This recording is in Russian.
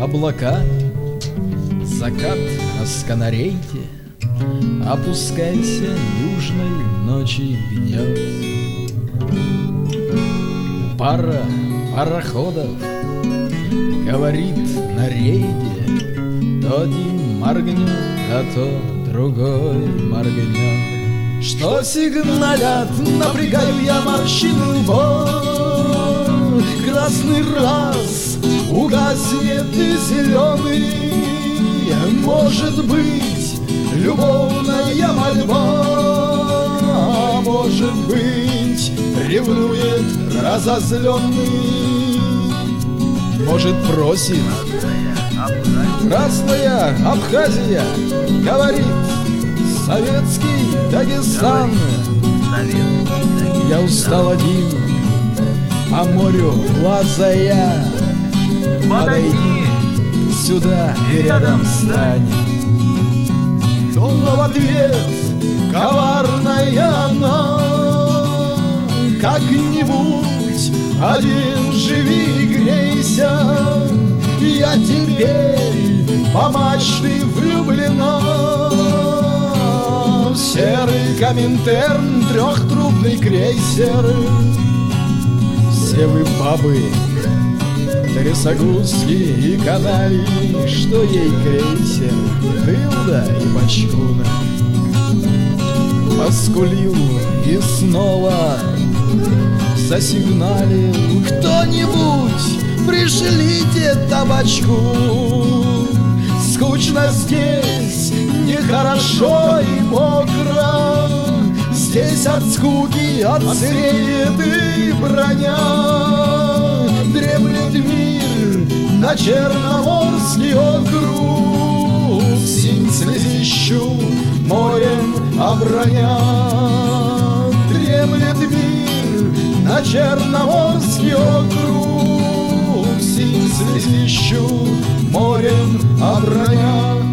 облака, закат на сканарейке, опускайся, южной ночи гнет. Пара пароходов говорит на рейде, то один моргнет, а то другой моргнет. Что сигналят, напрягаю я морщины лбов. Красный раз угаснет и зеленый, может быть, любовная мольба, а может быть, ревнует разозленный. Может, просит Красная Абхазия, говорит советский Дагестан. Я устал один, по морю лазая. Подойди сюда и рядом стань. Но в ответ коварная она: как-нибудь один живи и грейся, я теперь по мачты влюблена. В серый Коминтерн трехтрубный крейсер. Все вы бабы, трясогузки и канали, что ей крейсер, дылда и бочкуна. Поскулил и снова засигналил: кто-нибудь, пришлите табачку. Скучно здесь, нехорошо и мокро, здесь от скуки отсыреет и броня. Дремлет мир на Черноморский округ, синь слезищу морем оброня. Дремлет мир на Черноморский округ, синь слезищу морем оброня.